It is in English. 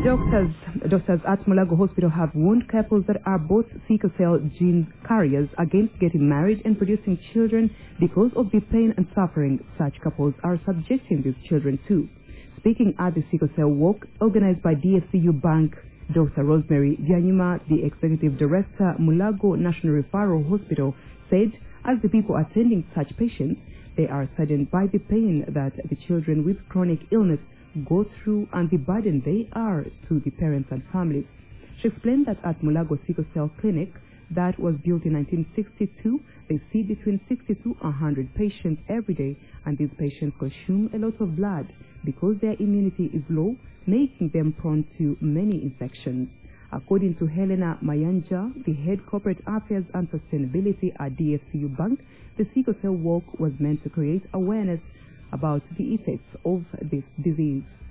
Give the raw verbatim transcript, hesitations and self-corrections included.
Doctors, doctors at Mulago Hospital have warned couples that are both sickle cell gene carriers against getting married and producing children because of the pain and suffering such couples are subjecting these children to. Speaking at the sickle cell walk organized by D F C U Bank, Doctor Rosemary Byanyuma, the executive director, Mulago National Referral Hospital, said as the people attending such patients, they are saddened by the pain that the children with chronic illness go through and the burden they are to the parents and families. She explained that at Mulago Sickle Cell Clinic, that was built in nineteen sixty-two, they see between sixty to one hundred patients every day, and these patients consume a lot of blood because their immunity is low, making them prone to many infections. According to Helena Mayanja, the head corporate affairs and sustainability at D F C U Bank, the sickle cell walk was meant to create awareness about the effects of this disease.